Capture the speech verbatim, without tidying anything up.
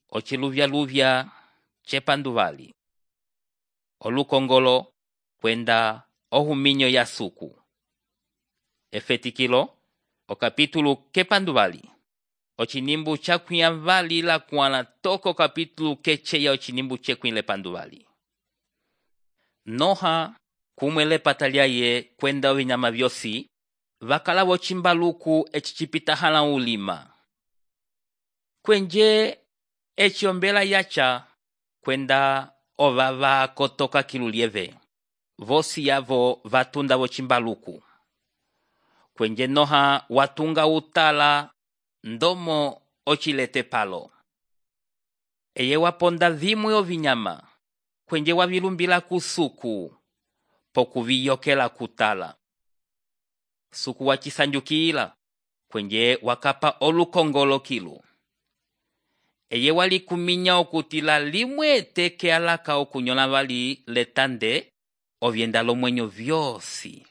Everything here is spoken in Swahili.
ochiluvya-luvya chepanduvali, olukongolo kwenda ohuminyo ya suku. Efetikilo, okapitulu kepanduvali, ochinimbu chakuya vali la kuana toko kapitulu kecheya ochinimbu chekuile panduvali. Noha kumwele patalyaye kwenda vinyama vyosi, vakala vochimbaluku echichipitahala ulima. Kwenje echiombela yacha kwenda ovava kotoka kilulieve, vosi yavo vatunda vochimbaluku. Kwenje Noha watunga utala ndomo ochilete palo. Eye waponda vimwe ovinyama, kwenje wavilumbila kusuku, pokuviyokela kutala. Suku wachisanjukila, kwenje wakapa olukongolo kilu. Eye wali kuminya okutila limwe teke alaka okunyola vali letande, ovienda lomwenyo vyosi.